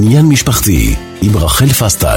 עניין משפחתי עם רחל פסטג.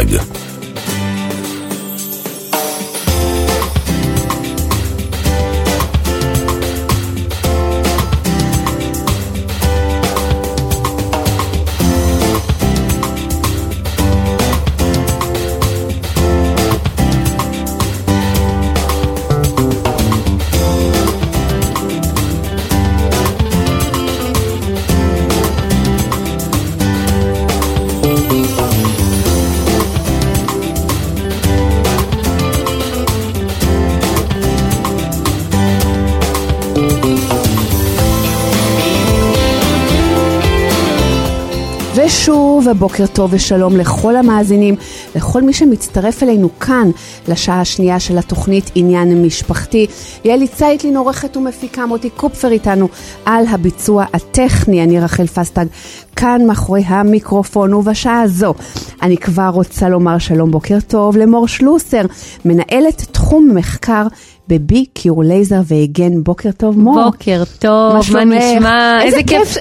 ושוב, בוקר טוב ושלום לכל המאזינים, לכל מי שמצטרף אלינו כאן לשעה השנייה של התוכנית עניין משפחתי. יעלי צייטלין עורכת ומפיקה, מוטי קופפר איתנו על הביצוע הטכני. אני רחל פסטג כאן מאחורי המיקרופון, ובשעה הזו אני כבר רוצה לומר שלום בוקר טוב למור שלוסר, מנהלת תחום מחקר בבי קיור לייזר והגן. בוקר טוב מור. בוקר טוב, מה נשמע? איזה כיף.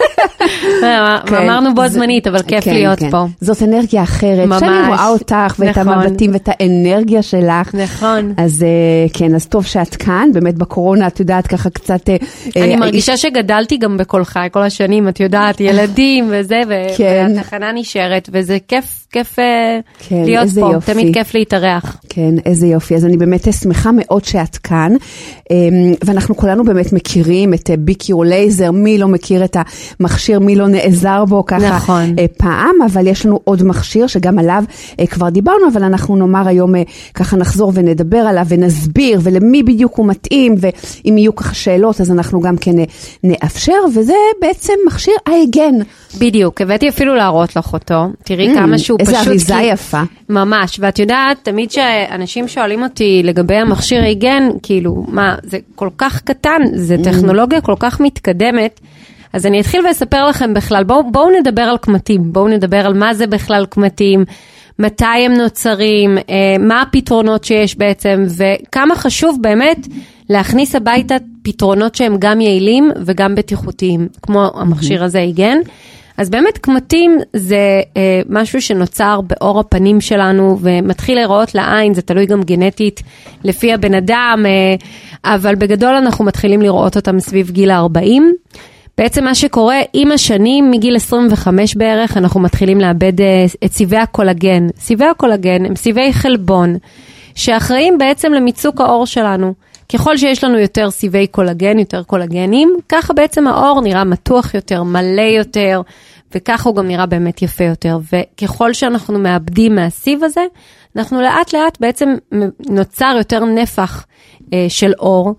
אמרנו בו זמנית, אבל כיף להיות פה. זאת אנרגיה אחרת, שאני רואה אותך ואת המבטים ואת האנרגיה שלך. נכון. אז כן, אז טוב שאת כאן, באמת בקורונה את יודעת ככה קצת... אני מרגישה שגדלתי גם בכל חיי, כל השנים, את יודעת, ילדים וזה, והתחנה נשארת, וזה כיף להיות פה, תמיד כיף להתארח. כן, איזה יופי. אז אני באמת שמחה מאוד שאת כאן, ואנחנו כולנו באמת מכירים את בי קיור לייזר, מי לא מכיר את המכשיר, מי לא נעזר בו ככה נכון. פעם, אבל יש לנו עוד מכשיר שגם עליו כבר דיברנו, אבל אנחנו נאמר היום ככה נחזור ונדבר עליו ונסביר, ולמי בדיוק הוא מתאים, ואם יהיו ככה שאלות, אז אנחנו גם כן נאפשר, וזה בעצם מכשיר ההגן. בדיוק, הבאתי אפילו להראות לך אותו, תראי כמה שהוא פשוט... איזה אריזה יפה. ממש, ואת יודעת, תמיד שאנשים שואלים אותי לגבי המכשיר ההגן, כאילו, מה, זה כל כך קטן, זה טכנולוגיה כל כך מתקדמת, אז אני אתחיל ואספר לכם בכלל, בואו נדבר על קמטים, בואו נדבר על מה זה בכלל קמטים, מתי הם נוצרים, מה הפתרונות שיש בעצם, וכמה חשוב באמת להכניס הביתה פתרונות שהם גם יעילים וגם בטיחותיים, כמו המכשיר הזה הגן. אז באמת קמטים זה משהו שנוצר באור הפנים שלנו, ומתחיל להיראות לעין, זה תלוי גם גנטית לפי הבן אדם, אבל בגדול אנחנו מתחילים לראות אותם סביב גיל 40. בעצם מה שקורה עם השנים, מגיל 25 בערך, אנחנו מתחילים לאבד את סיבי הקולגן. סיבי הקולגן הם סיבי חלבון, שאחראים בעצם למיצוק האור שלנו. ככל שיש לנו יותר סיבי קולגן, יותר קולגנים, ככה בעצם האור נראה מתוח יותר, מלא יותר, וככה הוא גם נראה באמת יפה יותר. וככל שאנחנו מאבדים מהסיב הזה, אנחנו לאט לאט בעצם נוצר יותר נפח של אור,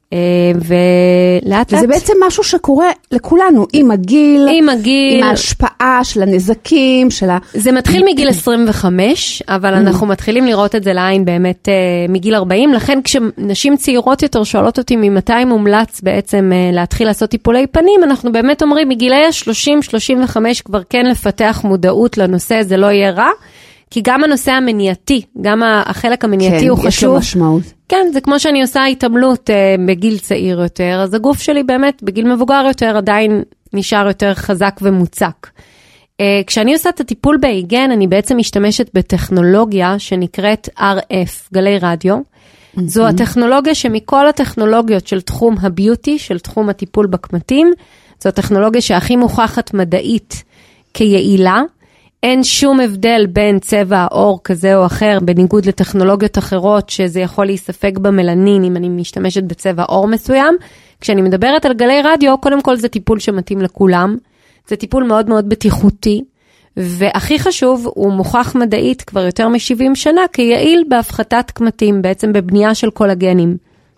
ולאט לאט. זה בעצם משהו שקורה לכולנו, עם הגיל, עם ההשפעה של הנזקים, זה מתחיל מגיל 25, אבל אנחנו מתחילים לראות את זה לעין באמת מגיל 40, לכן כשנשים צעירות יותר שואלות אותי ממתי מומלץ בעצם להתחיל לעשות טיפולי פנים, אנחנו באמת אומרים מגילי ה-30-35 כבר כן לפתח מודעות לנושא, זה לא יהיה רע, כי גם הנושא המניעתי, גם החלק המניעתי הוא חשוב. כן, יש לו משמעות. כן, זה כמו שאני עושה התעמלות בגיל צעיר יותר, אז הגוף שלי באמת בגיל מבוגר יותר עדיין נשאר יותר חזק ומוצק. כשאני עושה את הטיפול בהיגן, אני בעצם משתמשת בטכנולוגיה שנקראת RF, גלי רדיו. זו הטכנולוגיה שמכל הטכנולוגיות של תחום הביוטי, של תחום הטיפול בקמטים, זו הטכנולוגיה שהכי מוכחת מדעית כיעילה, אין שום הבדל בין צבע האור כזה או אחר, בניגוד לטכנולוגיות אחרות, שזה יכול להיספק במלנין, אם אני משתמשת בצבע אור מסוים. כשאני מדברת על גלי רדיו, קודם כל זה טיפול שמתאים לכולם, זה טיפול מאוד מאוד בטיחותי, והכי חשוב, הוא מוכח מדעית כבר יותר מ-70 שנה, כיעיל בהפחתת קמטים, בעצם בבנייה של קולגנים.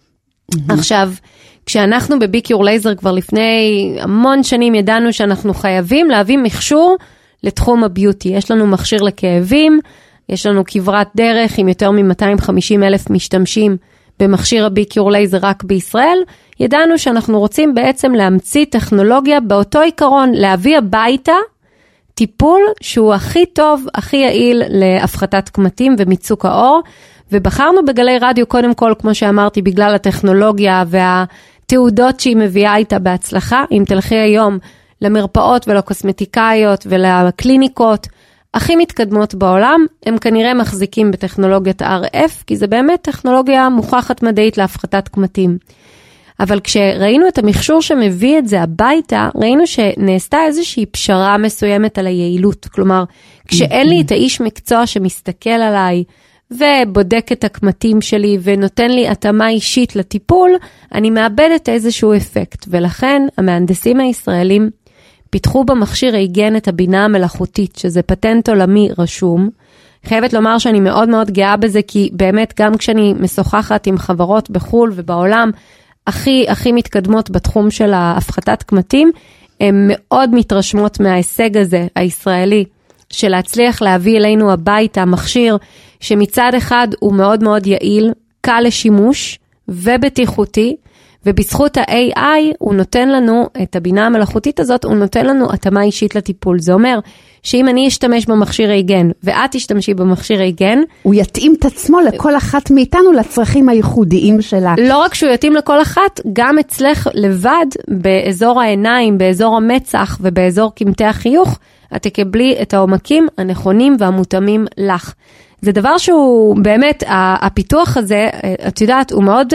עכשיו, כשאנחנו בבי קיור לייזר כבר לפני המון שנים ידענו שאנחנו חייבים להביא מכשור לתחום הביוטי. יש לנו מכשיר לכאבים, יש לנו כברת דרך עם יותר מ-250,000 משתמשים במכשיר הבי קיור לייזר רק בישראל. ידענו שאנחנו רוצים בעצם להמציא טכנולוגיה באותו עיקרון, להביא הביתה טיפול שהוא הכי טוב, הכי יעיל להפחתת קמטים ומיצוק האור, ובחרנו בגלי רדיו קודם כל, כמו שאמרתי, בגלל הטכנולוגיה והתעודות שהיא מביאה איתה בהצלחה. אם תלכי היום למרפאות ולקוסמטיקאיות ולקליניקות הכי מתקדמות בעולם, הם כנראה מחזיקים בטכנולוגיית RF, כי זה באמת טכנולוגיה מוכחת מדעית להפחתת קמטים. אבל כשראינו את המכשור שמביא את זה הביתה, ראינו שנעשתה איזושהי פשרה מסוימת על היעילות. כלומר, כשאין לי את האיש מקצוע שמסתכל עליי, ובודק את הקמטים שלי, ונותן לי התאמה אישית לטיפול, אני מאבדת איזשהו אפקט. ולכן, המהנדסים הישראלים פיתחו במכשיר היגן את הבינה המלאכותית, שזה פטנט עולמי רשום. חייבת לומר שאני מאוד מאוד גאה בזה, כי באמת גם כשאני משוחחת עם חברות בחול ובעולם, הכי מתקדמות בתחום של ההפחתת קמטים, הן מאוד מתרשמות מההישג הזה, הישראלי, של להצליח להביא אלינו הביתה מכשיר, שמצד אחד הוא מאוד מאוד יעיל, קל לשימוש ובטיחותי, ובזכות ה-AI הוא נותן לנו, את הבינה המלאכותית הזאת, הוא נותן לנו התאמה אישית לטיפול. זה אומר שאם אני אשתמש במכשיר היגן, ואת תשתמשי במכשיר היגן, הוא יתאים את עצמו לכל אחת מאיתנו, לצרכים הייחודיים שלה. לא רק שהוא יתאים לכל אחת, גם אצלך לבד, באזור העיניים, באזור המצח, ובאזור קמטי החיוך, את תקבלי את העומקים הנכונים והמותאמים לך. זה דבר שהוא באמת, הפיתוח הזה, את יודעת, הוא מאוד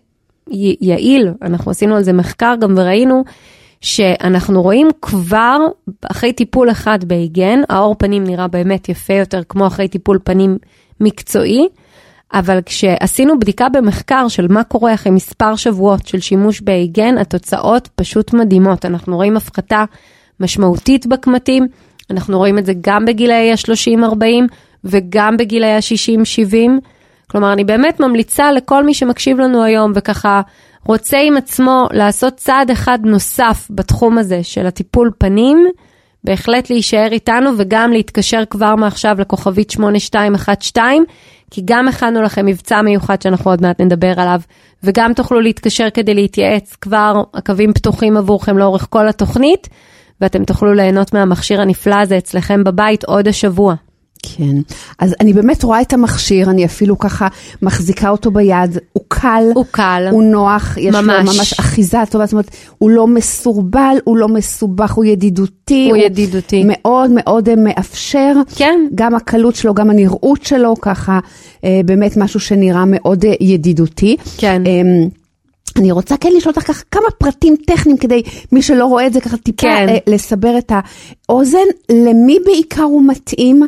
יעיל. אנחנו עשינו על זה מחקר גם וראינו שאנחנו רואים כבר אחרי טיפול אחד בהיגן, האור פנים נראה באמת יפה יותר כמו אחרי טיפול פנים מקצועי, אבל כשעשינו בדיקה במחקר של מה קורה אחרי מספר שבועות של שימוש בהיגן, התוצאות פשוט מדהימות. אנחנו רואים הפחתה משמעותית בקמטים, אנחנו רואים את זה גם בגילאי ה-30-40 וגם בגילאי ה-60-70, כלומר, אני באמת ממליצה לכל מי שמקשיב לנו היום, וככה רוצה עם עצמו לעשות צעד אחד נוסף בתחום הזה של הטיפול פנים, בהחלט להישאר איתנו, וגם להתקשר כבר מעכשיו לכוכבית 8212, כי גם הכנו לכם מבצע מיוחד שאנחנו עוד מעט נדבר עליו, וגם תוכלו להתקשר כדי להתייעץ, כבר הקווים פתוחים עבורכם לאורך כל התוכנית, ואתם תוכלו ליהנות מהמכשיר הנפלא הזה אצלכם בבית עוד השבוע. כן, אז אני באמת רואה את המכשיר, אני אפילו ככה מחזיקה אותו ביד, הוא קל, הוא נוח, יש לו ממש אחיזה טובה, זאת אומרת, הוא לא מסורבל, הוא לא מסובך, הוא ידידותי, מאוד מאוד מאפשר, כן. גם הקלות שלו, גם הנראות שלו, ככה באמת משהו שנראה מאוד ידידותי. כן. אני רוצה כן לשאול אותך ככה כמה פרטים טכניים כדי מי שלא רואה את זה ככה טיפה כן. לסבר את האוזן, למי בעיקר הוא מתאים,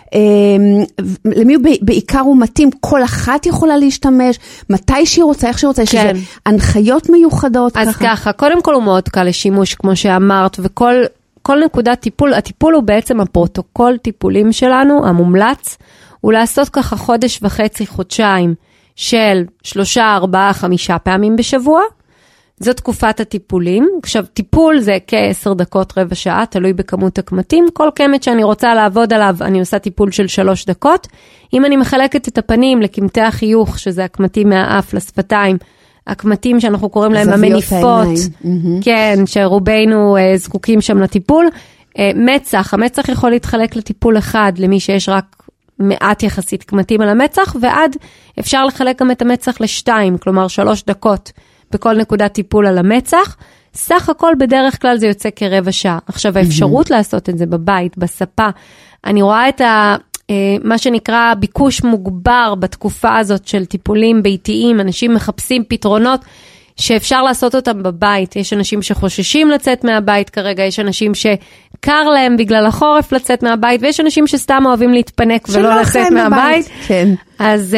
למי בעיקר הוא מתאים, כל אחת יכולה להשתמש, מתי שהיא רוצה, איך שהיא רוצה, יש איזה הנחיות מיוחדות. אז ככה, קודם כל הוא מאוד קל לשימוש כמו שאמרת, וכל נקודת טיפול, הטיפול הוא בעצם הפרוטוקול טיפולים שלנו, המומלץ, הוא לעשות ככה חודש וחצי, חודשיים, של 3, 4, 5 פעמים בשבוע, זו תקופת הטיפולים. עכשיו, טיפול זה כ10 דקות, רבע שעה, תלוי בכמות הקמטים. כל קמת שאני רוצה לעבוד עליו, אני עושה טיפול של 3 דקות. אם אני מחלקת את הפנים לקמטי החיוך, שזה הקמטים מהאף לשפתיים, הקמטים שאנחנו קוראים להם המניפות, כן, שרובנו זקוקים שם לטיפול. מצח, המצח יכול להתחלק לטיפול אחד, למי שיש רק מעט יחסית קמטים על המצח, ועד אפשר לחלק גם את המצח ל2, כלומר 3 דקות בכל נקודת טיפול על המצח. סך הכל בדרך כלל זה יוצא כרבע שעה. עכשיו האפשרות לעשות את זה בבית, בספה, אני רואה את מה שנקרא ביקוש מוגבר בתקופה הזאת של טיפולים ביתיים, אנשים מחפשים פתרונות שאפשר לעשות אותם בבית. יש אנשים שחוששים לצאת מהבית כרגע, יש אנשים שקר להם בגלל החורף לצאת מהבית, ויש אנשים שסתם אוהבים להתפנק ולא לצאת מהבית. כן. אז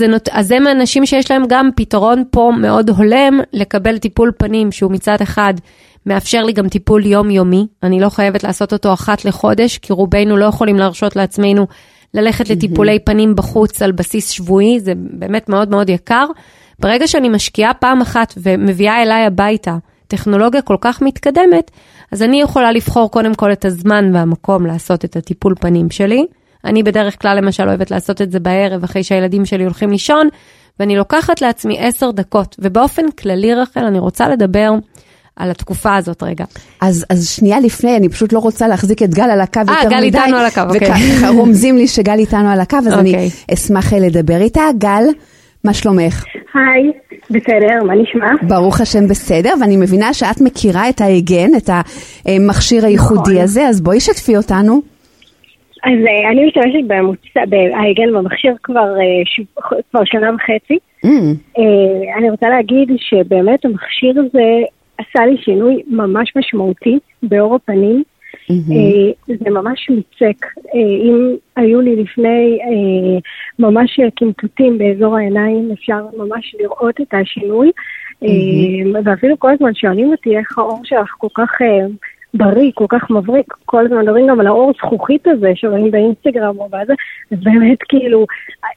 הם אנשים שיש להם גם פתרון פה מאוד הולם לקבל טיפול פנים, שהוא מצד אחד מאפשר לי גם טיפול יומיומי. אני לא חייבת לעשות אותו אחת לחודש, כי רובנו לא יכולים להרשות לעצמנו ללכת לטיפולי פנים בחוץ על בסיס שבועי, זה באמת מאוד מאוד יקר. ברגע שאני משקיעה פעם אחת ומביאה אליי הביתה טכנולוגיה כל כך מתקדמת, אז אני יכולה לבחור קודם כל את הזמן והמקום לעשות את הטיפול פנים שלי. אני בדרך כלל למשל אוהבת לעשות את זה בערב אחרי שהילדים שלי הולכים לישון, ואני לוקחת לעצמי 10 דקות, ובאופן כללי רחל אני רוצה לדבר על התקופה הזאת רגע. אז שנייה לפני, אני פשוט לא רוצה להחזיק את גל על הקו יותר מדי. גל איתנו על הקו, אוקיי. וככה רומזים לי שגל איתנו על הקו, אז אני אשמח לדבר איתה. גל, מה שלומך? היי, בסדר, מה נשמע? ברוך השם בסדר, ואני מבינה שאת מכירה את ההגן, את המכשיר הייחודי הזה, אז בואי שתפי אותנו. אז אני משתמשת בהגן במכשיר כבר שנה וחצי. אני רוצה להגיד שבאמת המכשיר הזה עשה לי שינוי ממש משמעותי באור הפנים. זה ממש מצק. אם היו לי לפני ממש קמטוטים באזור העיניים, אפשר ממש לראות את השינוי. ואפילו כל הזמן שואלים אותי איך האור שלך כל כך בריא, כל כך מבריק, כל הזמן מדברים גם על האור זכוכית הזה שרואים באינסטגרם או בזה, אז באמת כאילו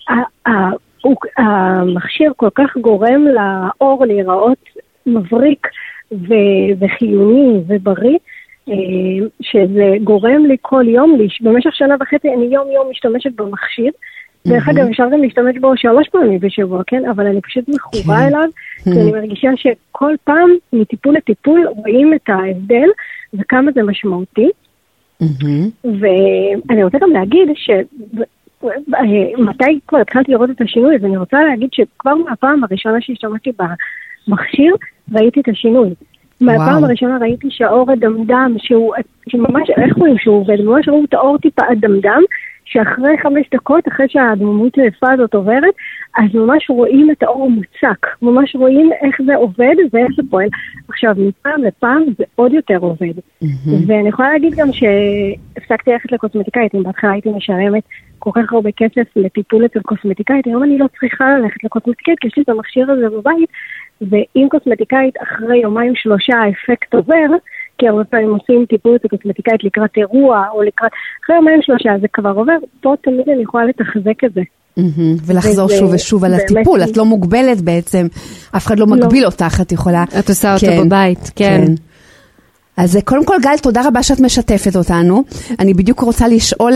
המכשיר כל כך גורם לאור להיראות מבריק וחיוני ובריא, שזה גורם לי כל יום, במשך שנה וחצי אני יום יום משתמשת במכשיר, דרך אגב אפשר גם להשתמש בו 3 פעמים בשבוע, כן? אבל אני פשוט מכורה אליו, כי אני מרגישה שכל פעם מטיפול לטיפול רואים את ההבדל וכמה זה משמעותי. ואני רוצה גם להגיד מתי כבר התחלתי לראות את השינוי, אז אני רוצה להגיד שכבר מהפעם הראשונה שהשתמשתי במכשיר ראיתי את השינוי. מהפעם הראשונה ראיתי שהאור הדמדם, שממש, איך רואים שהוא עובד? ממש ראו את האור טיפה הדמדם, שאחרי 5 דקות, אחרי שהדמות היפה הזאת עוברת, אז ממש רואים את האור מוצק, ממש רואים איך זה עובד ואיך זה פועל. עכשיו, מפעם לפעם זה עוד יותר עובד. ואני יכולה להגיד גם שהפסקתי ללכת לקוסמטיקאית, אם בהתחלה הייתי משלמת כל כך הרבה כסף לטיפול אצל קוסמטיקאית, היום אני לא צריכה ללכת לקוסמטיקאית, כי יש לי את המכשיר הזה בבית, ואם קוסמטיקאית אחרי 2-3 האפקט עובר, כי הרבה פעמים עושים טיפול אצל קוסמטיקאית לקראת אירוע, או אחרי 2-3 זה כבר עובר, פה תמיד אני יכולה לתחזק את זה. ולחזור שוב ושוב על הטיפול, את לא מוגבלת בעצם, אף אחד לא מגביל אותך, את יכולה... את עושה אותו בבית, כן. אז קודם כל גל, תודה רבה שאת משתפת אותנו. אני בדיוק רוצה לשאול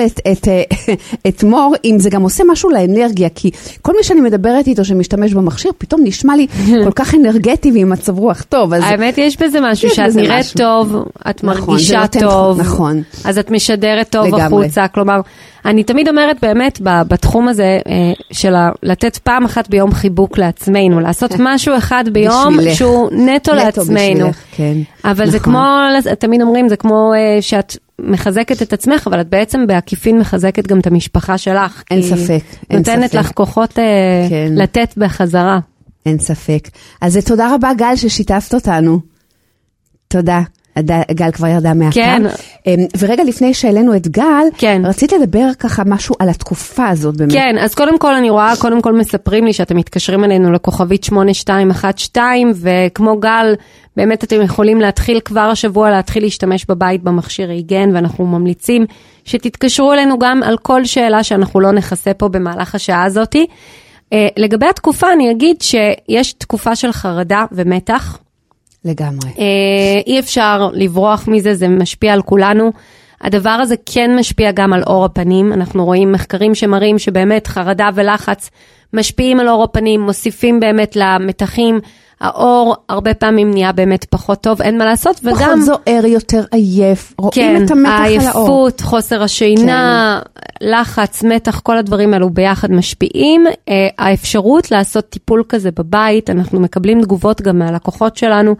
את מור, אם זה גם עושה משהו לאנרגיה, כי כל מי שאני מדברת איתו שמשתמש במכשיר, פתאום נשמע לי כל כך אנרגטי ועם מצב רוח טוב. האמת יש בזה משהו, שאת נראית טוב, את מרגישה טוב, אז את משדרת טוב החוצה, כלומר, אני תמיד אומרת באמת בתחום הזה של לתת פעם אחת ביום חיבוק לעצמנו, לעשות משהו אחד ביום שהוא נטו לעצמנו. אבל זה כמו, תמיד אומרים, זה כמו שאת מחזקת את עצמך, אבל את בעצם בעקיפין מחזקת גם את המשפחה שלך. אין ספק. נותנת לך כוחות לתת בחזרה. אין ספק. אז תודה רבה גל ששיתפת אותנו. תודה. גל כבר ירדה מהקו. כן. ורגע לפני שהעלינו את גל, כן. רצית לדבר ככה משהו על התקופה הזאת באמת. כן, אז קודם כל אני רואה, קודם כל מספרים לי שאתם מתקשרים אלינו לכוכבית 8212, וכמו גל, באמת אתם יכולים להתחיל כבר השבוע, להתחיל להשתמש בבית במכשיר היגן, ואנחנו ממליצים שתתקשרו אלינו גם על כל שאלה שאנחנו לא נחסה פה במהלך השעה הזאת. לגבי התקופה אני אגיד שיש תקופה של חרדה ומתח, לגמרי. אי אפשר לברוח מזה, זה משפיע על כולנו. הדבר הזה כן משפיע גם על אור הפנים. אנחנו רואים מחקרים שמראים שבאמת חרדה ולחץ משפיעים על אור הפנים, מוסיפים באמת למתחים. האור הרבה פעמים נהיה באמת פחות טוב, אין מה לעשות. פחות וגם, זוהר, יותר עייף, רואים כן, את המתח על האור. העייפות, חוסר השינה, כן. לחץ, מתח, כל הדברים האלו ביחד משפיעים. האפשרות לעשות טיפול כזה בבית, אנחנו מקבלים תגובות גם מהלקוחות שלנו,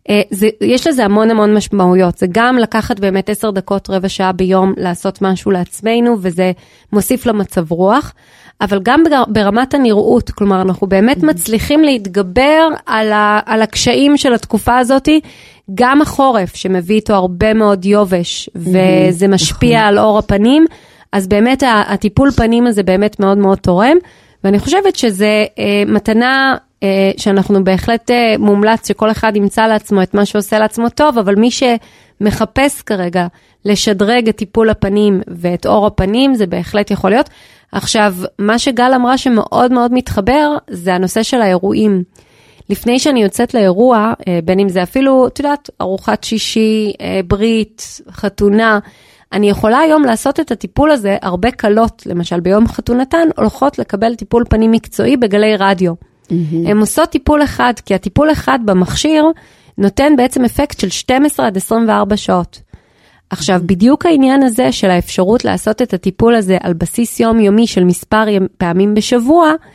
יש לזה המון המון משמעויות, זה גם לקחת באמת 10 דקות, רבע שעה ביום לעשות משהו לעצמנו, וזה מוסיף למצב רוח, אבל גם ברמת הנראות, כלומר אנחנו באמת מצליחים להתגבר על הקשיים של התקופה הזאת, גם החורף שמביא איתו הרבה מאוד יובש, וזה משפיע על אור הפנים, אז באמת הטיפול פנים הזה באמת מאוד מאוד תורם, ואני חושבת שזה מתנה שאנחנו בהחלט מומלץ שכל אחד ימצא לעצמו את מה שעושה לעצמו טוב, אבל מי שמחפש כרגע לשדרג את טיפול הפנים ואת אור הפנים, זה בהחלט יכול להיות. עכשיו, מה שגל אמרה שמאוד מאוד מתחבר, זה הנושא של האירועים. לפני שאני יוצאת לאירוע, בין אם זה אפילו, את יודעת, ארוחת שישי, ברית, חתונה, אני יכולה היום לעשות את הטיפול הזה, הרבה קלות, למשל ביום חתונתן, הולכות לקבל טיפול פנים מקצועי בגלי רדיו. הם עושות טיפול אחד, כי הטיפול אחד במכשיר נותן בעצם אפקט של 12 עד 24 שעות. עכשיו, בדיוק העניין הזה של האפשרות לעשות את הטיפול הזה על בסיס יומיומי של מספר פעמים בשבוע,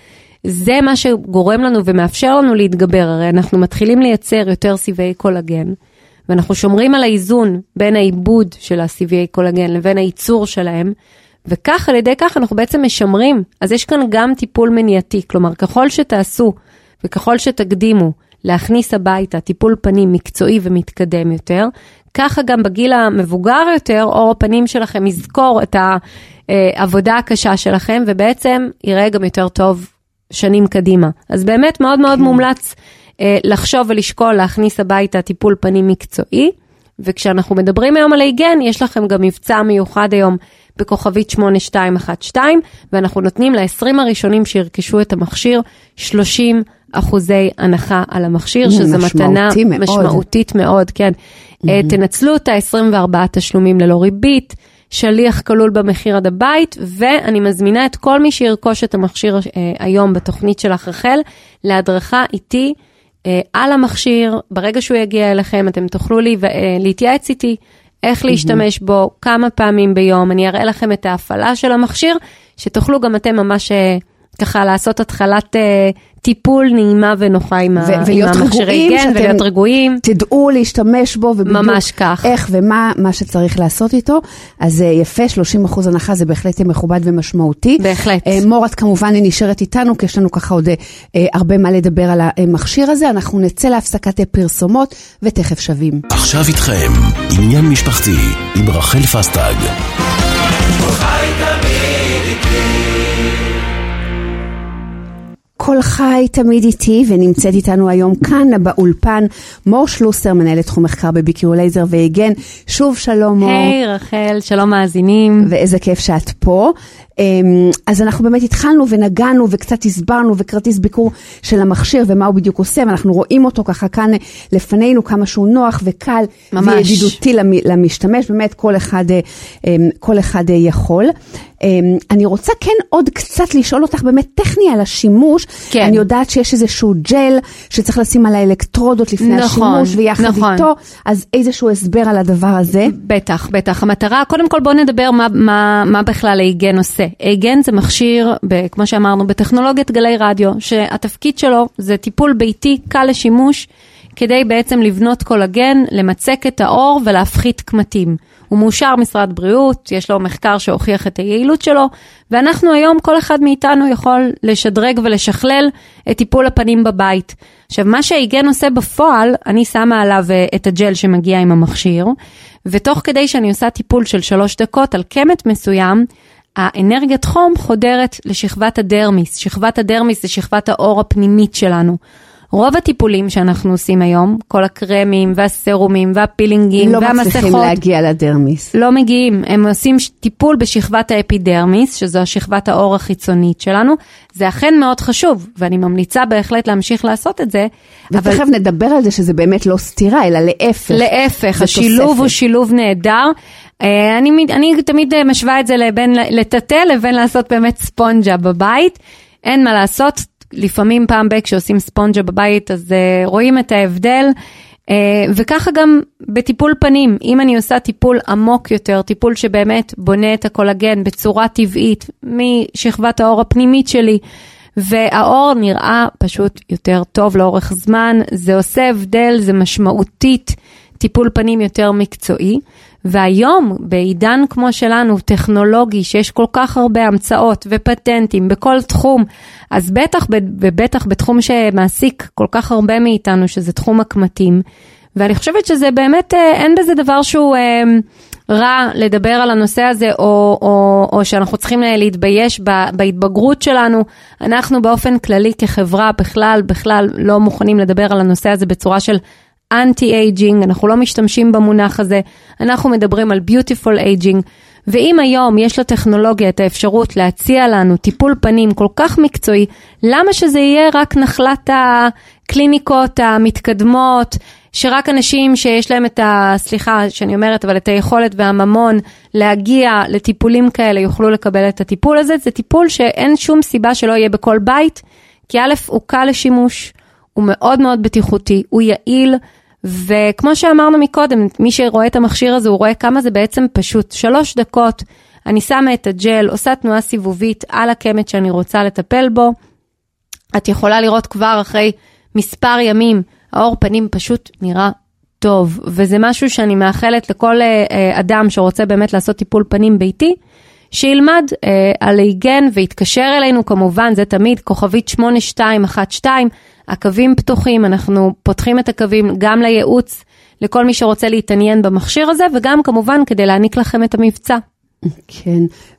זה מה שגורם לנו ומאפשר לנו להתגבר, הרי אנחנו מתחילים לייצר יותר סיבי קולגן, ואנחנו שומרים על האיזון בין העיבוד של הסיבי קולגן לבין הייצור שלהם, וכך על ידי כך אנחנו בעצם משמרים, אז יש כאן גם טיפול מניעתי, כלומר ככל שתעשו וככל שתקדימו להכניס הביתה טיפול פנים מקצועי ומתקדם יותר, ככה גם בגיל המבוגר יותר, אור הפנים שלכם יזכור את העבודה הקשה שלכם, ובעצם יראה גם יותר טוב שנים קדימה. אז באמת מאוד מאוד מומלץ לחשוב ולשקול להכניס הביתה טיפול פנים מקצועי, וכשאנחנו מדברים היום על היגן, יש לכם גם מבצע מיוחד היום בכוכבית 8212, ואנחנו נותנים ל-20 הראשונים שירכשו את המכשיר 30% הנחה על המכשיר, שזה מתנה משמעותית מאוד, כן. תנצלו את ה-24 תשלומים ללא ריבית, שליח כלול במחיר עד הבית, ואני מזמינה את כל מי שירכוש את המכשיר היום בתוכנית שלך רחל, להדרכה איתי על המכשיר, ברגע שהוא יגיע אליכם, אתם תוכלו להתייעץ איתי, איך להשתמש בו, כמה פעמים ביום, אני אראה לכם את ההפעלה של המכשיר, שתוכלו גם אתם ממש ככה לעשות התחלת טיפול נעימה ונוחה עם המכשירי גן, ולהיות רגועים. תדעו להשתמש בו, ממש כך. איך ומה שצריך לעשות איתו. אז יפה, 30% הנחה, זה בהחלט מכובד ומשמעותי. בהחלט. מורת כמובן היא נשארת איתנו, כי יש לנו ככה עוד הרבה מה לדבר על המכשיר הזה. אנחנו נצא להפסקת פרסומות, ותכף שווים. עכשיו איתכם, עניין משפחתי, עם רחל פסטג. כל חי תמיד איתי, ונמצאת איתנו היום כאן באולפן מור שלוסר, מנהלת תחום מחקר בביקור לייזר והיגן. שוב שלום מור. היי רחל, שלום מאזינים. ואיזה כיף שאת פה. אז אנחנו באמת התחלנו ונגענו וקצת הסברנו וכרטיס ביקור של המכשיר ומה הוא בדיוק עושה, ואנחנו רואים אותו ככה כאן לפנינו, כמה שהוא נוח וקל וידידותי למשתמש, באמת כל אחד יכול. אני רוצה כן עוד קצת לשאול אותך באמת טכני על השימוש. כן. אני יודעת שיש איזשהו ג'ל שצריך לשים על האלקטרודות לפני השימוש ויחד איתו, אז איזשהו הסבר על הדבר הזה? בטח, בטח. המטרה, קודם כל בוא נדבר מה בכלל היגן עושה. היגן זה מכשיר, כמו שאמרנו, בטכנולוגיית גלי רדיו, שהתפקיד שלו זה טיפול ביתי קל לשימוש, כדי בעצם לבנות קולגן, למצק את האור ולהפחית קמטים. הוא מאושר משרד בריאות, יש לו מחקר שהוכיח את היעילות שלו, ואנחנו היום, כל אחד מאיתנו יכול לשדרג ולשכלל את טיפול הפנים בבית. עכשיו, מה שההיגן עושה בפועל, אני שמה עליו את הג'ל שמגיע עם המכשיר, ותוך כדי שאני עושה טיפול של 3 דקות על קמת מסוים, האנרגיית חום חודרת לשכבת הדרמיס. שכבת הדרמיס זה שכבת האור הפנימית שלנו. רוב הטיפולים שאנחנו עושים היום, כל הקרמים והסרומים והפילינגים והמסכות, לא מצליחים להגיע לדרמיס. לא מגיעים. הם עושים טיפול בשכבת האפידרמיס, שזו השכבת האור החיצונית שלנו. זה אכן מאוד חשוב, ואני ממליצה בהחלט להמשיך לעשות את זה. ותכף נדבר על זה שזה באמת לא סתירה, אלא להפך. להפך, השילוב הוא שילוב נהדר. אני תמיד משווה את זה לבין לטטל, לבין לעשות באמת ספונג'ה בבית. אין מה לעשות, לפעמים פעם כשעושים ספונג'ה בבית, אז רואים את ההבדל, וככה גם בטיפול פנים, אם אני עושה טיפול עמוק יותר, טיפול שבאמת בונה את הקולגן בצורה טבעית, משכבת האור הפנימית שלי, והאור נראה פשוט יותר טוב לאורך זמן, זה עושה הבדל, זה משמעותית, טיפול פנים יותר מקצועי, והיום בעידן כמו שלנו, טכנולוגי, שיש כל כך הרבה המצאות ופטנטים בכל תחום, אז בטח בתחום שמעסיק כל כך הרבה מאיתנו, שזה תחום הקמטים, ואני חושבת שזה באמת, אין בזה דבר שהוא רע לדבר על הנושא הזה, או שאנחנו צריכים להתבייש בהתבגרות שלנו. אנחנו באופן כללי כחברה בכלל לא מוכנים לדבר על הנושא הזה בצורה של אנטי-אייג'ינג, אנחנו לא משתמשים במונח הזה, אנחנו מדברים על ביוטיפול אייג'ינג, ואם היום יש לטכנולוגיה את האפשרות להציע לנו טיפול פנים כל כך מקצועי, למה שזה יהיה רק נחלת הקליניקות המתקדמות, שרק אנשים שיש להם את סליחה שאני אומרת, אבל את היכולת והממון להגיע לטיפולים כאלה יוכלו לקבל את הטיפול הזה? זה טיפול שאין שום סיבה שלא יהיה בכל בית, כי א' הוא קל לשימוש, הוא מאוד מאוד בטיחותי, הוא יעיל, וכמו שאמרנו מקודם, מי שרואה את המכשיר הזה, הוא רואה כמה זה בעצם פשוט. 3 דקות, אני שמה את הג'ל, עושה תנועה סיבובית על הקמת שאני רוצה לטפל בו, את יכולה לראות כבר אחרי מספר ימים, האור פנים פשוט נראה טוב, וזה משהו שאני מאחלת לכל אדם שרוצה באמת לעשות טיפול פנים ביתי, שילמד על היגן ויתקשר אלינו, כמובן זה תמיד כוכבית 8212, הקווים פתוחים, אנחנו פותחים את הקווים גם לייעוץ, לכל מי שרוצה להתעניין במכשיר הזה, וגם כמובן כדי להעניק לכם את המבצע. כן,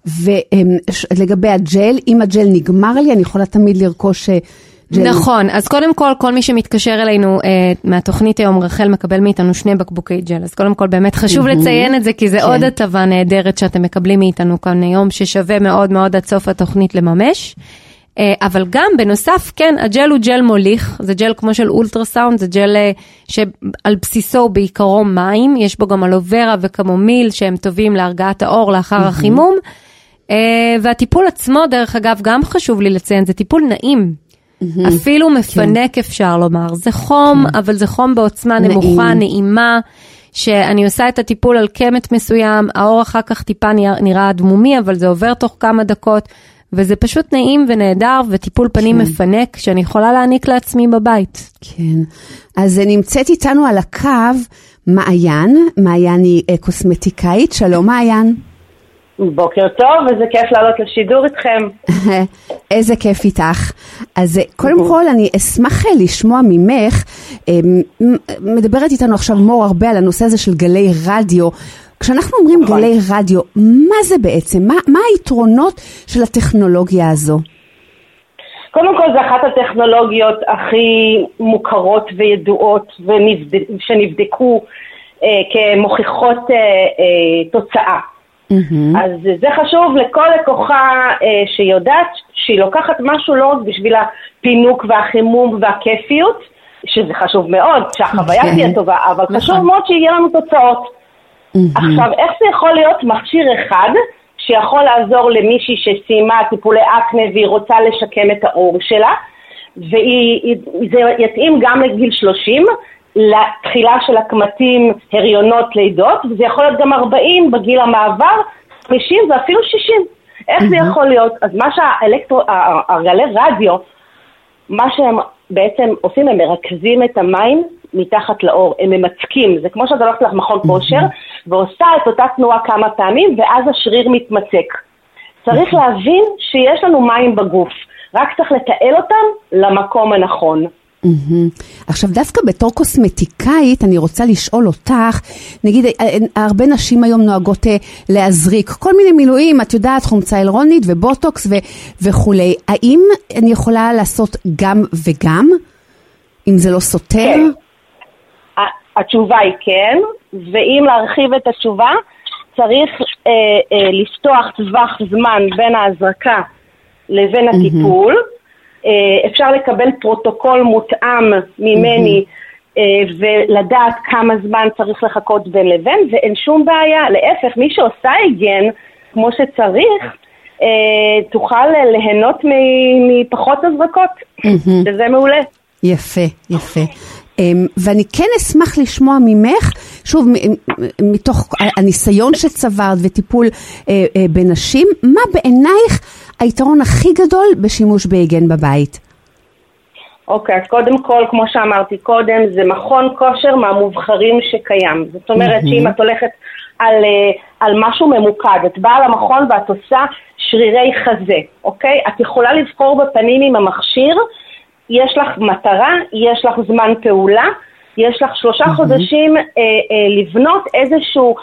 ולגבי הג'ל, אם הג'ל נגמר לי, אני יכולה תמיד לרכוש ג'ל. נכון, אז קודם כל מי שמתקשר אלינו מהתוכנית היום, רחל מקבל מאיתנו 2 בקבוקי ג'ל, אז קודם כל באמת חשוב לציין את זה, כי זה עוד הטבה נהדרת שאתם מקבלים מאיתנו כאן היום, ששווה מאוד מאוד עד סוף התוכנית לממש. אבל גם בנוסף, כן, הג'ל הוא ג'ל מוליך, זה ג'ל כמו של אולטרסאונד, זה ג'ל שעל בסיסו בעיקרו מים, יש בו גם אלוברה וקמומיל שהם טובים להרגעת האור לאחר החימום, והטיפול עצמו דרך אגב גם חשוב לי לציין, זה טיפול נעים, אפילו מפנק אפשר לומר, זה חום, אבל זה חום בעוצמה נמוכה, נעימה, שאני עושה את הטיפול על קמת מסוים, האור אחר כך טיפה נראה דמומי, אבל זה עובר תוך כמה דקות, וזה פשוט נעים ונהדר, וטיפול פנים מפנק, שאני יכולה להעניק לעצמי בבית. כן. אז נמצאת איתנו על הקו מעיין, מעיין היא קוסמטיקאית. שלום מעיין. בוקר טוב, וזה כיף לעלות לשידור איתכם. איזה כיף איתך. אז קודם כל אני אשמח לשמוע ממך, מדברת איתנו עכשיו מור הרבה על הנושא הזה של גלי רדיו, כשאנחנו אומרים גלי רדיו, מה זה בעצם? מה היתרונות של הטכנולוגיה הזו? קודם כל, זה אחת הטכנולוגיות הכי מוכרות וידועות שנבדקו כמוכיחות תוצאה. אז זה חשוב לכל לקוחה שיודעת שהיא לוקחת משהו לא רק בשביל הפינוק והחימום והכיפיות, שזה חשוב מאוד, שהחוויה תהיה טובה, אבל חשוב מאוד שיהיה לנו תוצאות. עכשיו, איך זה יכול להיות מכשיר אחד שיכול לעזור למישהי שסיימה טיפולי אקנה והיא רוצה לשקם את האור שלה, וזה יתאים גם לגיל 30, לתחילה של הקמטים, הריונות, לידות, וזה יכול להיות גם 40 בגיל המעבר, 50 ואפילו 60. איך זה יכול להיות? אז מה שהגלי רדיו, מה שהם בעצם עושים, הם מרכזים את המים מתחת לאור, הם ממצקים, זה כמו שאתה הולכת לך מכון כושר, ועושה את אותה תנועה כמה פעמים, ואז השריר מתמצק. צריך להבין שיש לנו מים בגוף, רק צריך לתעל אותם למקום הנכון. עכשיו דווקא בתור קוסמטיקאית אני רוצה לשאול אותך, נגיד הרבה נשים היום נוהגות להזריק כל מיני מילואים, את יודעת, חומצה הילרונית ובוטוקס וכולי, האם אני יכולה לעשות גם וגם אם זה לא סותר? כן. התשובה היא כן, ואם להרחיב את התשובה צריך לפתוח טווח זמן בין ההזרקה לבין הטיפול, אפשר לקבל פרוטוקול מותאם ממני ולדעת כמה זמן צריך לחכות בין לבין, ואין שום בעיה, להפך, מי שעושה היגן כמו שצריך, תוכל ליהנות מפחות הזרקות, שזה מעולה. יפה, יפה. ואני כן אשמח לשמוע ממך, שוב, מתוך הניסיון שצברת וטיפול בנשים, מה בעינייך היתרון הכי גדול בשימוש בהיגן בבית? אוקיי, אז קודם כל, כמו שאמרתי קודם, זה מכון כושר מהמובחרים שקיים. זאת אומרת שאם את הולכת על משהו ממוקד, את באה למכון ואת עושה שרירי חזה, אוקיי? את יכולה לבחור בפנים עם המכשיר, יש לך מטרה, יש לך זמן פעולה, יש לך 3 חודשים לבנות איזשהו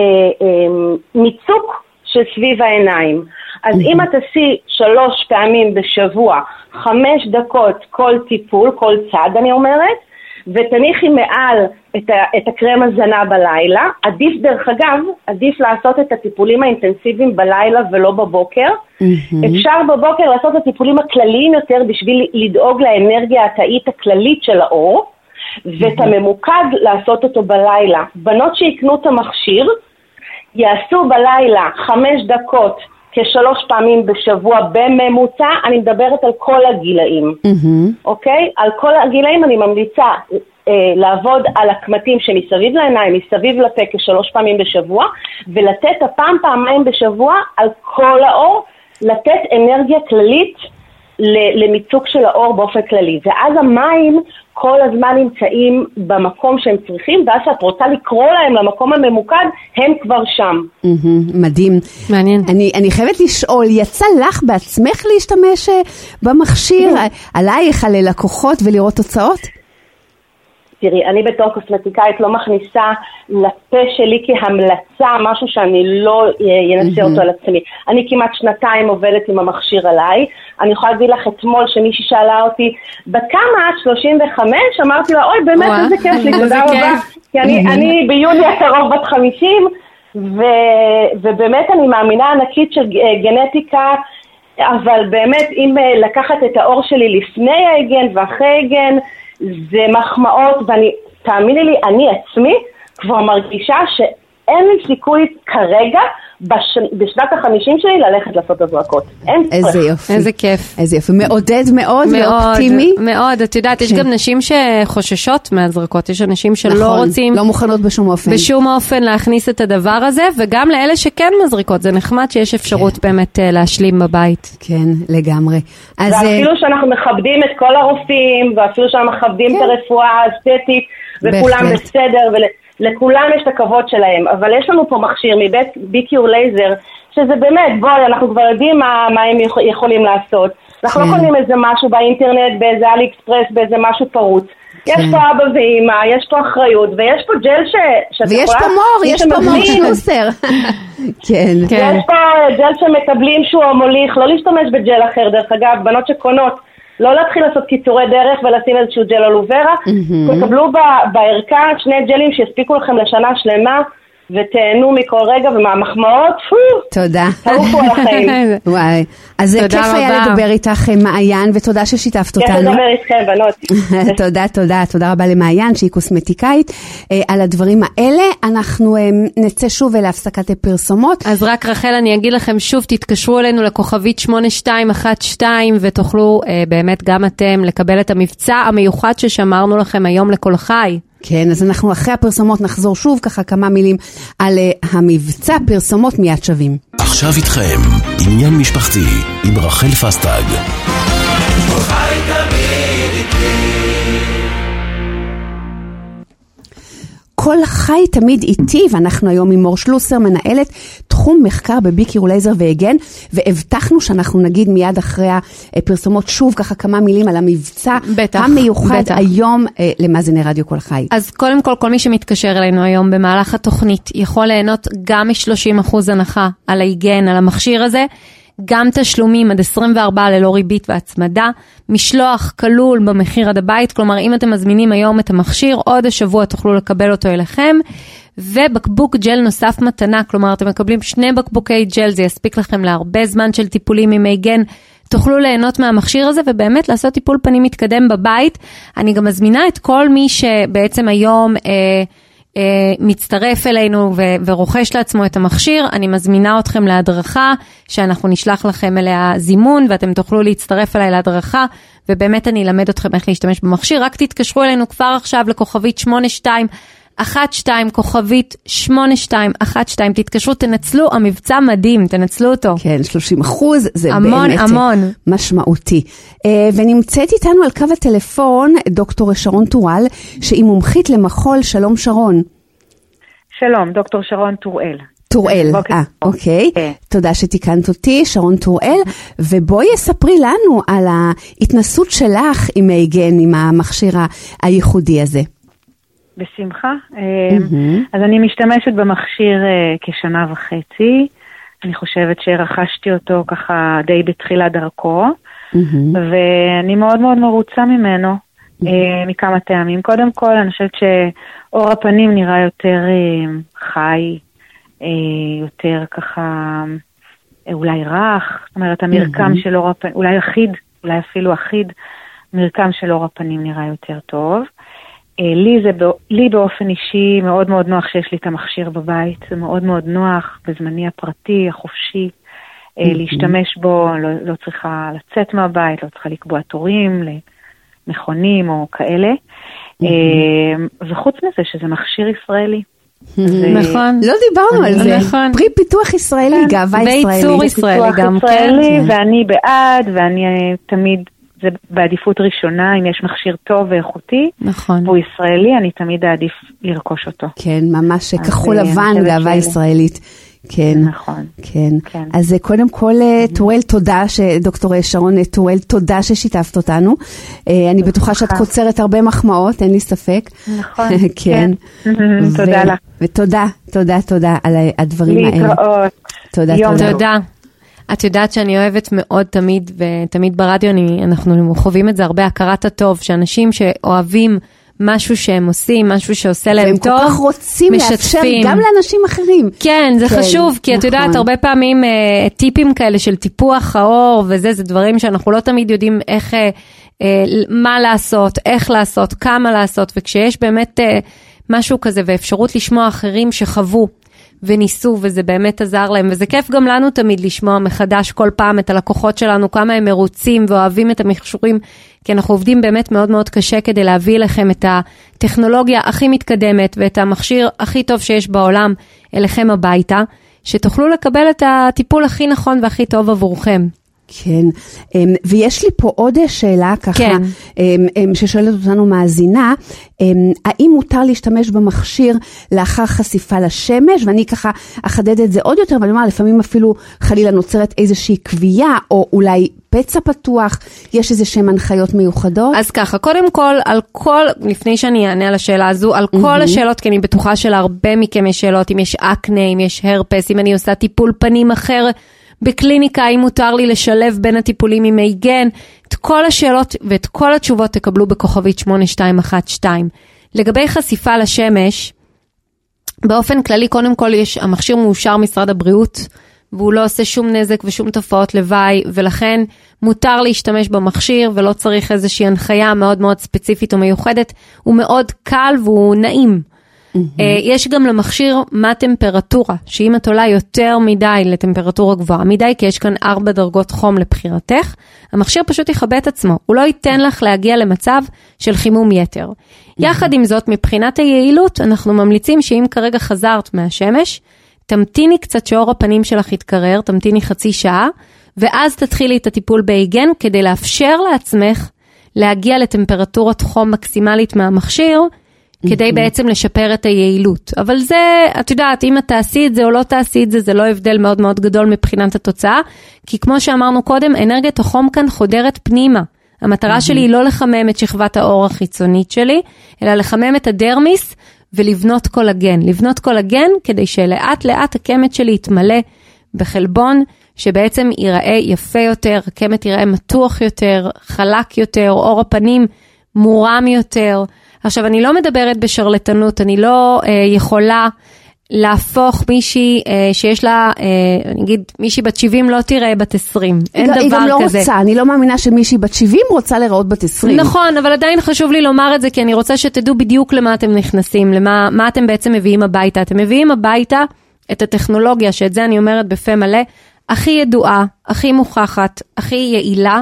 מיצוק שסביב העיניים. אז אם את עשי 3 פעמים בשבוע, 5 דקות כל טיפול, כל צד אני אומרת, ותניחי מעל את הקרם הזנה בלילה, עדיף דרך אגב, עדיף לעשות את הטיפולים האינטנסיביים בלילה ולא בבוקר. אפשר בבוקר לעשות את הטיפולים הכלליים יותר בשביל לדאוג לאנרגיה התאית הכללית של האור, ואת הממוקד לעשות אותו בלילה. בנות שיקנו את המכשיר, יעשו בלילה 5 דקות כ3 פעמים בשבוע בממוצע, אני מדברת על כל הגילאים, אוקיי? על כל הגילאים אני ממליצה לעבוד על הקמטים שמסביב לעיניים, מסביב לפה כ3 פעמים בשבוע, ולתת פעמיים בשבוע על כל האור, לתת אנרגיה כללית למיצוק של האור באופן כללי. ואז המים כל הזמן נמצאים במקום שהם צריכים, ואז שאת רוצה לקרוא להם למקום הממוקד, הם כבר שם. מדהים. מעניין. אני חייבת לשאול, יצא לך בעצמך להשתמש במכשיר עלייך, על לקוחות ולראות תוצאות? תראי, אני בתור קוסמטיקאית לא מכניסה לפה שלי כהמלצה משהו שאני לא ינסה אותו על עצמי. אני כמעט 2 עובדת עם המכשיר עליי. אני יכולה להגיד לך אתמול שמישהי שאלה אותי, בכמה את 35? אמרתי לה, אוי באמת איזה כיף לי, תודה רבה. כי אני ביוני הקרוב בת 50, ובאמת אני מאמינה ענקית של גנטיקה, אבל באמת אם לקחת את האור שלי לפני ההיגן ואחרי ההיגן, זה מחמאות, ואני, תאמיני לי, אני עצמי כבר מרגישה שאין לי סיכוי כרגע בשנת ה-50 שלי ללכת לעשות הזרקות. איזה יופי. איזה כיף. איזה יופי. מעודד מאוד ואופטימי. מאוד. את יודעת, יש גם נשים שחוששות מהזרקות, יש אנשים שלא רוצים... לא מוכנות בשום אופן. בשום אופן להכניס את הדבר הזה, וגם לאלה שכן מזריקות. זה נחמד שיש אפשרות באמת להשלים בבית. כן, לגמרי. ואפילו שאנחנו מכבדים את כל הרופאים, ואפילו שאנחנו מכבדים את הרפואה האסתטית, וכולם בסדר, לכולם יש את הכבוד שלהם, אבל יש לנו פה מכשיר מבית ביקיור לייזר, שזה באמת, בואי, אנחנו כבר יודעים מה הם יכולים לעשות. אנחנו לא קונים איזה משהו באינטרנט, באיזה אלי אקספרס, באיזה משהו פרוץ. יש פה אבא ואמא, יש פה אחריות, ויש פה ג'ל ויש פה מור, יש פה מור שמוסר. כן. יש פה ג'ל שמקבלים שהוא מוליך, לא להשתמש בג'ל אחר, דרך אגב, בנות שקונות, לא להתחיל לעשות קיצורי דרך ולשים איזשהו ג'ל אלוברה, תקבלו בערכה 2 ג'לים שיספיקו לכם לשנה שלמה, ותהנו מכל רגע ומהמחמאות, תודה. תעופו על החיים. וואי, אז כיף היה לדבר איתך מעיין, ותודה ששיתפת אותנו. כיף לדבר איתכם, בנות. תודה רבה למעיין, שהיא קוסמטיקאית, על הדברים האלה. אנחנו נצא שוב להפסקת פרסומות. אז רק רחל, אני אגיד לכם שוב, תתקשרו אלינו לכוכבית 8212, ותוכלו באמת גם אתם לקבל את המבצע המיוחד ששמרנו לכם היום לכל חי. כן, אז אנחנו אחרי הפרסומות נחזור שוב ככה כמה מילים על המבצע, פרסומות מיד שווים. עכשיו איתכם, עניין משפחתי עם רחל פסטג. כל חי תמיד איתי, ואנחנו היום עם מור שלוסר, מנהלת תחום מחקר בביקיור לייזר והגן, והבטחנו שאנחנו נגיד מיד אחרי הפרסומות שוב ככה כמה מילים על המבצע המיוחד היום למאזיני רדיו כל חי. אז קודם כל מי שמתקשר אלינו היום במהלך התוכנית יכול ליהנות גם מ-30% הנחה על ההגן, על המכשיר הזה, גם תשלומים עד 24 ללא ריבית והצמדה, משלוח כלול במחיר עד הבית, כלומר אם אתם מזמינים היום את המכשיר, עוד השבוע תוכלו לקבל אותו אליכם, ובקבוק ג'ל נוסף מתנה, כלומר אתם מקבלים 2 בקבוקי ג'ל, זה יספיק לכם להרבה זמן של טיפולים עם הגן, תוכלו ליהנות מהמכשיר הזה ובאמת לעשות טיפול פנים מתקדם בבית. אני גם מזמינה את כל מי שבעצם היום מצטרף אלינו ורוכש לעצמו את המכשיר, אני מזמינה אתכם להדרכה, שאנחנו נשלח לכם אליה זימון, ואתם תוכלו להצטרף אליי להדרכה, ובאמת אני אלמד אתכם איך להשתמש במכשיר, רק תתקשרו אלינו כבר עכשיו לכוכבית 8212, כוכבית 8212, תתקשרו, תנצלו, המבצע מדהים, תנצלו אותו. כן, 30%, זה המון, באמת המון. משמעותי. ונמצאת איתנו על קו הטלפון דוקטור שרון טוראל, שהיא מומחית למחול. שלום שרון. שלום, דוקטור שרון טוראל. טוראל, אוקיי. תודה שתיקנת אותי, שרון טוראל, ובואי ספרי לנו על ההתנסות שלך עם הגן, עם המכשיר הייחודי הזה. בשמחה. אז אני משתמשת במכשיר כשנה וחצי. אני חושבת שרכשתי אותו ככה די בתחילת דרכו, ואני מאוד מאוד מרוצה ממנו מכמה טעמים. קודם כל, אני חושבת שאור הפנים נראה יותר חי, יותר ככה אולי רך, זאת אומרת המרקם של אור הפנים, אולי אחיד, אולי אפילו אחיד, מרקם של אור הפנים נראה יותר טוב. לי באופן אישי מאוד מאוד נוח שיש לי את המכשיר בבית, זה מאוד מאוד נוח בזמני הפרטי, החופשי, להשתמש בו, לא צריכה לצאת מהבית, לא צריכה לקבוע תורים למכונים או כאלה, וחוץ מזה שזה מכשיר ישראלי, נכון. לא דיברנו על זה. נכון. פרי פיתוח ישראלי, גאווה ישראלית. וייצור ישראלי גם, כן. ואני בעד, ואני תמיד, זה בעדיפות ראשונה, אם יש מכשיר טוב ואיכותי, נכון. והוא ישראלי, אני תמיד אעדיף לרכוש אותו. כן, ממש כחול לבן, גאווה ישראלית. כן, נכון. כן. אז קודם כל, טורל, תודה, דוקטור שרון טורל, תודה ששיתפת אותנו. אני בטוחה שאת קוצרת הרבה מחמאות, אין לי ספק. נכון. כן. תודה לך. ותודה על הדברים האלה. להתראות. תודה. את יודעת שאני אוהבת מאוד ותמיד ברדיו אנחנו חווים את זה הרבה, הכרת הטוב, שאנשים שאוהבים משהו שהם עושים, משהו שעושה להם טוב, והם כל כך רוצים לאפשר גם לאנשים אחרים. כן, זה חשוב, כי את יודעת, הרבה פעמים טיפים כאלה של טיפוח האור וזה, זה דברים שאנחנו לא תמיד יודעים איך, מה לעשות, איך לעשות, כמה לעשות, וכשיש באמת משהו כזה ואפשרות לשמוע אחרים שחוו וניסו, וזה באמת עזר להם, וזה כיף גם לנו תמיד לשמוע מחדש כל פעם את הלקוחות שלנו, כמה הם מרוצים ואוהבים את המכשורים, כי אנחנו עובדים באמת מאוד מאוד קשה כדי להביא לכם את הטכנולוגיה הכי מתקדמת, ואת המכשיר הכי טוב שיש בעולם אליכם הביתה, שתוכלו לקבל את הטיפול הכי נכון והכי טוב עבורכם. כן, ויש לי פה עוד שאלה ככה, ששואלת אותנו מאזינה, האם מותר להשתמש במכשיר לאחר חשיפה לשמש, ואני ככה אחדד את זה עוד יותר, ואני אומר, לפעמים אפילו חלילה נוצרת איזושהי קביעה, או אולי פצע פתוח, יש איזה שהן הנחיות מיוחדות? אז ככה, קודם כל, לפני שאני אענה על השאלה הזו, על כל השאלות, כי אני בטוחה שלהרבה מכם יש שאלות, אם יש אקנה, אם יש הרפס, אם אני עושה טיפול פנים אחר, בקליניקה, אם מותר לי לשלב בין הטיפולים עם מייגן, את כל השאלות ואת כל התשובות תקבלו בכוכבית 8212. לגבי חשיפה לשמש, באופן כללי, קודם כל המכשיר מאושר משרד הבריאות, והוא לא עושה שום נזק ושום תופעות לוואי, ולכן מותר להשתמש במכשיר, ולא צריך איזושהי הנחיה מאוד מאוד ספציפית או מיוחדת, הוא מאוד קל והוא נעים. יש גם למכשיר מה טמפרטורה, שאם את עולה יותר מדי לטמפרטורה גבוהה מדי, כי יש כאן 4 דרגות חום לבחירתך, המכשיר פשוט יכבה את עצמו, הוא לא ייתן לך להגיע למצב של חימום יתר. יחד עם זאת, מבחינת היעילות, אנחנו ממליצים שאם כרגע חזרת מהשמש, תמתיני קצת שאור הפנים שלך יתקרר, תמתיני חצי שעה, ואז תתחילי את הטיפול באיגן, כדי לאפשר לעצמך להגיע לטמפרטורת חום מקסימלית מהמכשיר, כדי בעצם לשפר את היעילות. אבל זה, את יודעת, אם את תעשי את זה או לא תעשי את זה, זה לא הבדל מאוד מאוד גדול מבחינת התוצאה, כי כמו שאמרנו קודם, אנרגיית החום כאן חודרת פנימה. המטרה שלי היא לא לחמם את שכבת האור החיצונית שלי, אלא לחמם את הדרמיס ולבנות קולגן. לבנות קולגן כדי שלאט לאט הקמת שלי יתמלא בחלבון, שבעצם ייראה יפה יותר, הקמת ייראה מתוח יותר, חלק יותר, אור הפנים מורם יותר. עכשיו, אני לא מדברת בשרלטנות, אני לא יכולה להפוך מישהי שיש לה, אני אגיד, מישהי בת 70 לא תראה בת 20. אין דבר כזה. היא גם לא רוצה, אני לא מאמינה שמישהי בת 70 רוצה לראות בת 20. נכון, אבל עדיין חשוב לי לומר את זה, כי אני רוצה שתדעו בדיוק למה אתם נכנסים, מה אתם בעצם מביאים הביתה. אתם מביאים הביתה את הטכנולוגיה, שאת זה אני אומרת בפה מלא, הכי ידועה, הכי מוכחת, הכי יעילה,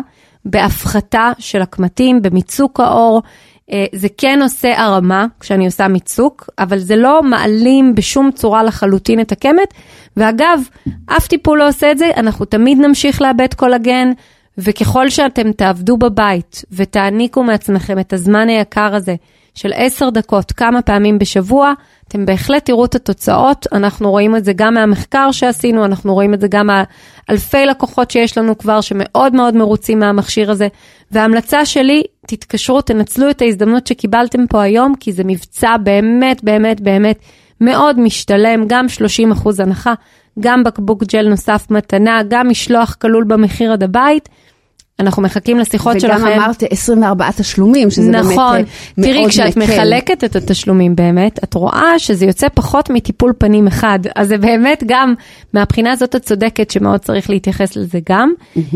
בהפחתה של הקמטים, במיצוק האור. זה כן עושה הרמה כשאני עושה מיצוק, אבל זה לא מעלים בשום צורה לחלוטין את הקמת, ואגב, אף טיפול לא עושה את זה, אנחנו תמיד נמשיך לאבד קולגן, וככל שאתם תעבדו בבית, ותעניקו מעצמכם את הזמן היקר הזה, של 10 דקות, כמה פעמים בשבוע, אתם בהחלט תראו את התוצאות, אנחנו רואים את זה גם מהמחקר שעשינו, אנחנו רואים את זה גם מאלפי לקוחות שיש לנו כבר, שמאוד מאוד מרוצים מהמכשיר הזה, וההמלצה שלי, תתקשרו, תנצלו את ההזדמנות שקיבלתם פה היום, כי זה מבצע באמת, באמת, באמת, מאוד משתלם, גם 30% הנחה, גם בקבוק ג'ל נוסף מתנה, גם משלוח כלול במחיר עד הבית, אנחנו מחכים לשיחות שלכם. וגם אמרת 24 תשלומים, שזה נכון. באמת מאוד מקל. תראי, כשאת מחלקת את התשלומים באמת, את רואה שזה יוצא פחות מטיפול פנים אחד, אז זה באמת גם, מהבחינה הזאת את צודקת שמאוד צריך להתייחס לזה גם,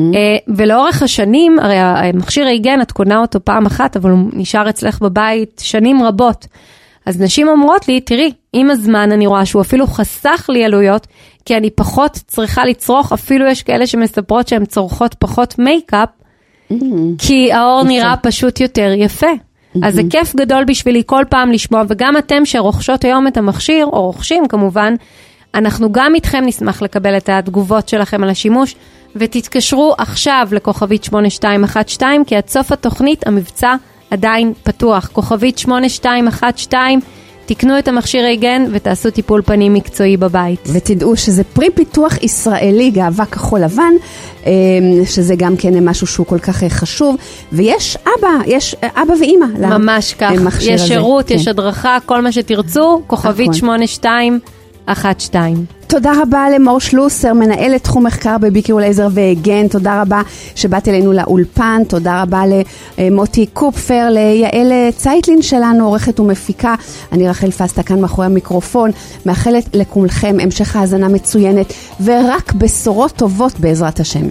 ולאורך השנים, הרי המכשיר האיגן, את קונה אותו פעם אחת, אבל הוא נשאר אצלך בבית שנים רבות, אז נשים אומרות לי, תראי, עם הזמן אני רואה שהוא אפילו חסך לי עלויות, כי אני פחות צריכה לצרוך, אפילו יש כאלה שמספרות שהן צורכות פחות מייקאפ, כי האור נראה פשוט יותר יפה. אז זה כיף גדול בשבילי כל פעם לשמוע, וגם אתם שרוכשות היום את המכשיר, או רוכשים כמובן, אנחנו גם איתכם נשמח לקבל את התגובות שלכם על השימוש, ותתקשרו עכשיו לכוכבית 8212, כי עד סוף התוכנית המבצע עדיין פתוח. כוכבית 8212, תקנו את המכשיר היגן ותעשו טיפול פנים מקצועי בבית. ותדעו שזה פרי פיתוח ישראלי, גאווה כחול לבן, שזה גם כן משהו שהוא כל כך חשוב, ויש אבא ואמא. ממש כך, יש שירות, יש הדרכה, כל מה שתרצו, כוכבית 8212. תודה רבה למור שלוסר, מנהלת תחום מחקר בביקור לייזר והגן, תודה רבה שבאת אלינו לאולפן, תודה רבה למוטי קופפר, ליעל צייטלין שלנו, עורכת ומפיקה, אני רחל פסטה כאן מאחורי המיקרופון, מאחלת לכולכם המשך האזנה מצוינת, ורק בשורות טובות בעזרת השם.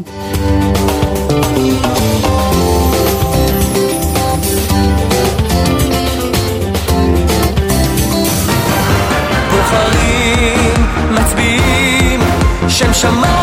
שם שמיים